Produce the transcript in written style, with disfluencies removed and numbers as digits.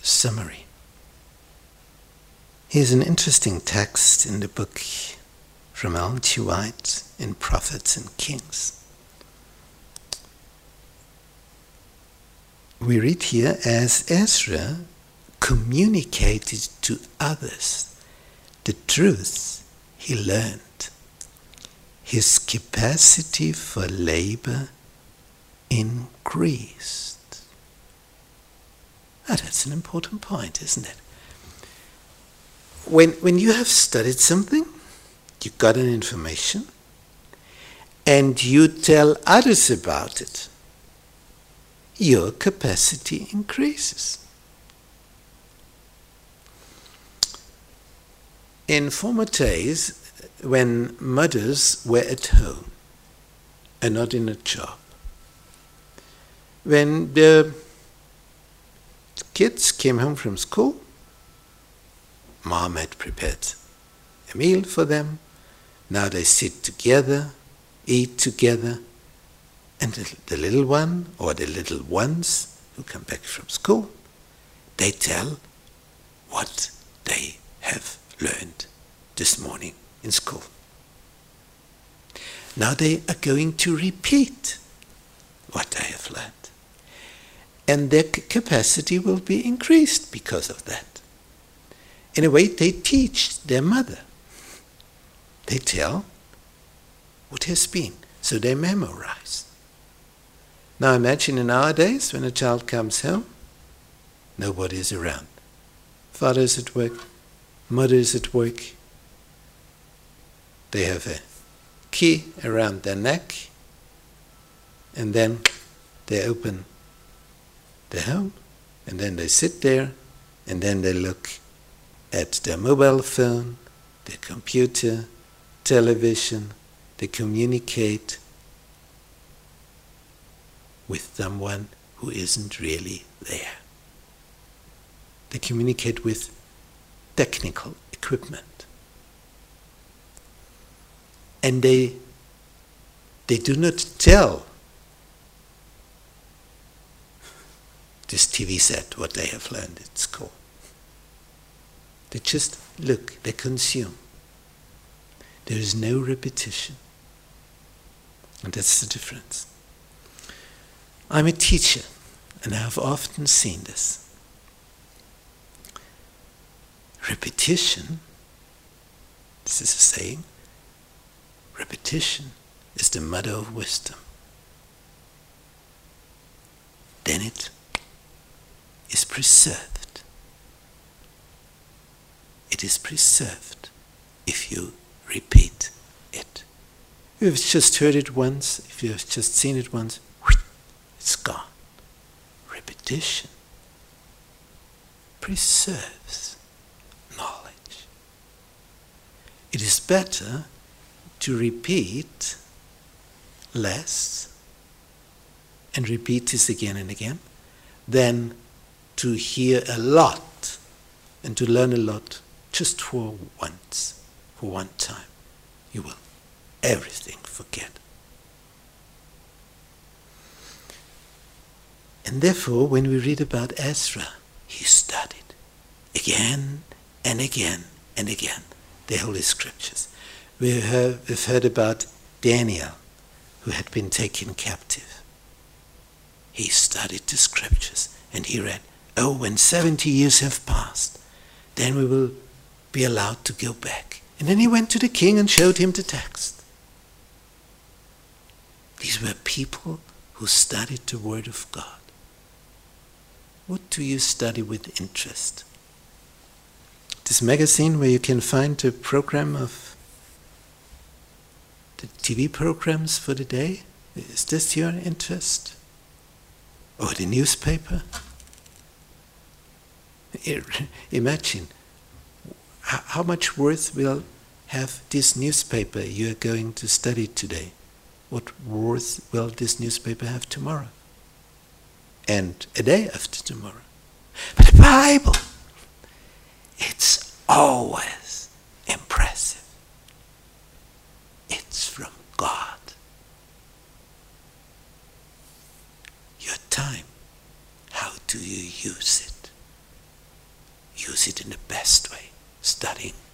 summary. Here's an interesting text in the book from Ellen G. White in Prophets and Kings. We read here, as Ezra communicated to others the truth he learned, his capacity for labor increased. That's an important point, isn't it? When you have studied something, you got an information, and you tell others about it, your capacity increases. In former days, when mothers were at home and not in a job, when the kids came home from school, Mom had prepared a meal for them. Now they sit together, eat together, and the little one or the little ones who come back from school, they tell what they have learned this morning in school. Now they are going to repeat what they have learned. And their capacity will be increased because of that. In a way, they teach their mother. They tell what has been, so they memorize. Now imagine in our days, when a child comes home, nobody is around. Father is at work, mother is at work. They have a key around their neck, and then they open their home, and then they sit there, and then they look at their mobile phone, their computer, television. They communicate with someone who isn't really there. They communicate with technical equipment. And they do not tell this TV set what they have learned at school. They just look, they consume. There is no repetition. And that's the difference. I'm a teacher, and I have often seen this. Repetition, this is a saying, repetition is the mother of wisdom. Then it is preserved. It is preserved if you repeat it. If you have just heard it once, if you have just seen it once, it's gone. Repetition preserves knowledge. It is better to repeat less and repeat this again and again than to hear a lot and to learn a lot just for once, for one time. You will everything forget. And therefore, when we read about Ezra, he studied again and again and again the Holy Scriptures. We've heard about Daniel, who had been taken captive. He studied the Scriptures and he read, when 70 years have passed, then we will be allowed to go back. And then he went to the king and showed him the text. These were people who studied the Word of God. What do you study with interest? This magazine where you can find the program of the TV programs for the day, is this your interest? Or the newspaper? Imagine how much worth will have this newspaper you are going to study today. What worth will this newspaper have tomorrow? And a day after tomorrow. But the Bible, it's always impressive. It's from God. Your time, how do you use it? use it in the best way, studying